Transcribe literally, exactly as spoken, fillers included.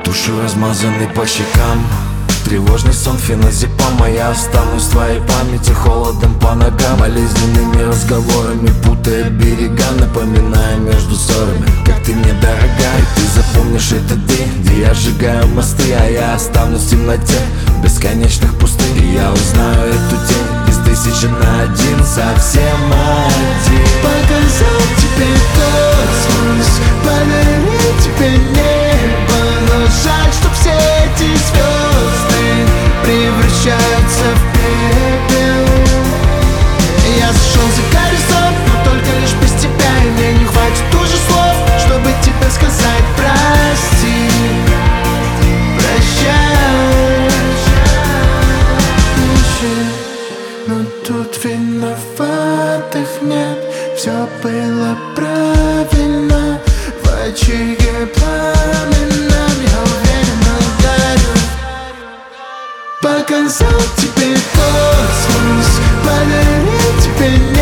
Душу размазанный по щекам, тревожный сон феназепам, а я останусь в твоей памяти холодом по ногам, болезненными разговорами путая берега, напоминая между ссорами, как ты мне дорога. И ты запомнишь этот день, где я сжигаю мосты, а я останусь в темноте бесконечных пустынь. И я узнаю эту тень из тысячи на один, совсем один. Показал тебе космос, подарил тебе небо, но жаль, что все эти звезды превращаются в пепел. Я зашел за горизонт, но только лишь без тебя, и мне не хватит уже слов, чтобы тебе сказать прости, прощай. Но тут виноватых нет, все было правильно. В очаге пламенном я уверенно горю. Показал тебе космос, подарил тебе небо,